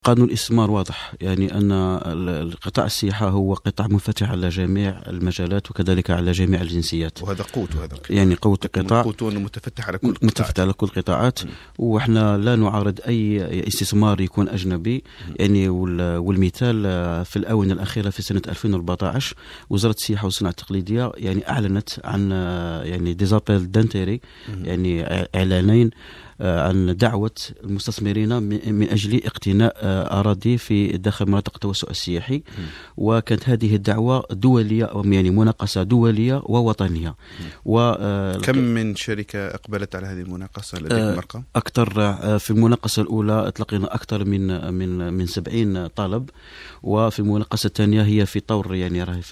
قانون الاستثمار واضح، يعني أن القطاع السياحة هو قطاع منفتح على جميع المجالات وكذلك على جميع الجنسيات، وهذا قوت وهذا يعني قوة القطاع متفتح على كل متفتح على كل القطاعات. وإحنا لا نعارض أي استثمار يكون أجنبي، يعني والمثال في الآونة الأخيرة في سنة 2014 وزارة السياحة والصناعة التقليدية يعني أعلنت عن يعني ديزابيل دانتيري، يعني إعلانين عن دعوة المستثمرين من أجل اقتناء أراضي في داخل مناطق التوسع السياحي. وكانت هذه الدعوة دولية، يعني مناقصة دولية ووطنية. كم من شركة أقبلت على هذه المناقصة؟ لديكم أرقام؟ أكثر في المناقصة الأولى اطلقنا أكثر من 70 طلب، وفي المناقصة الثانية هي في طور، يعني راهي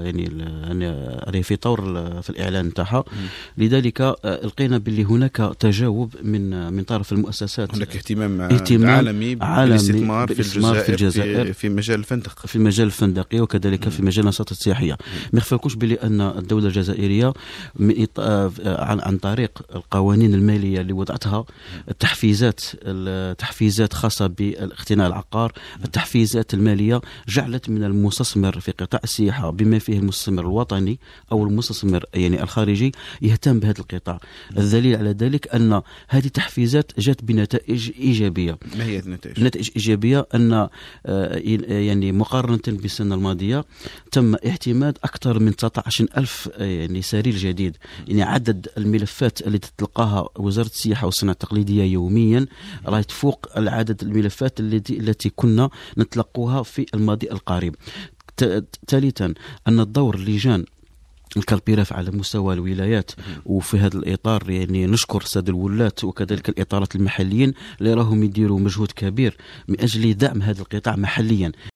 في طور في الإعلان تاعها. لذلك لقينا باللي هناك تجاوب من طرف المؤسسات، هناك اهتمام عالمي بالاستثمار في الجزائر في مجال الفندق، في المجال الفندقي وكذلك في مجال النشاطات السياحية. ما يخفاكوش بلي أن الدولة الجزائرية عن طريق القوانين المالية اللي وضعتها، التحفيزات خاصة باقتناء العقار، التحفيزات المالية جعلت من المستثمر في قطاع السياحة بما فيه المستثمر الوطني أو المستثمر يعني الخارجي يهتم بهذا القطاع. الدليل على ذلك أن هذه التحفيزات جات بنتائج إيجابية. ما هي النتائج؟ نتائج إيجابية أن يعني مقارنة بالسنة الماضية تم اعتماد أكثر من 19,000 يعني سرير جديد. يعني عدد الملفات التي تتلقاها وزارة السياحة والصناعة التقليدية يوميا راهي تفوق العدد الملفات التي كنا نتلقوها في الماضي القريب. ثالثا أن الدور اللجان الكالبيراف على مستوى الولايات، وفي هذا الإطار يعني نشكر السادة الولاة وكذلك الإطارات المحليين اللي راهم يديروا مجهود كبير من أجل دعم هذا القطاع محليا.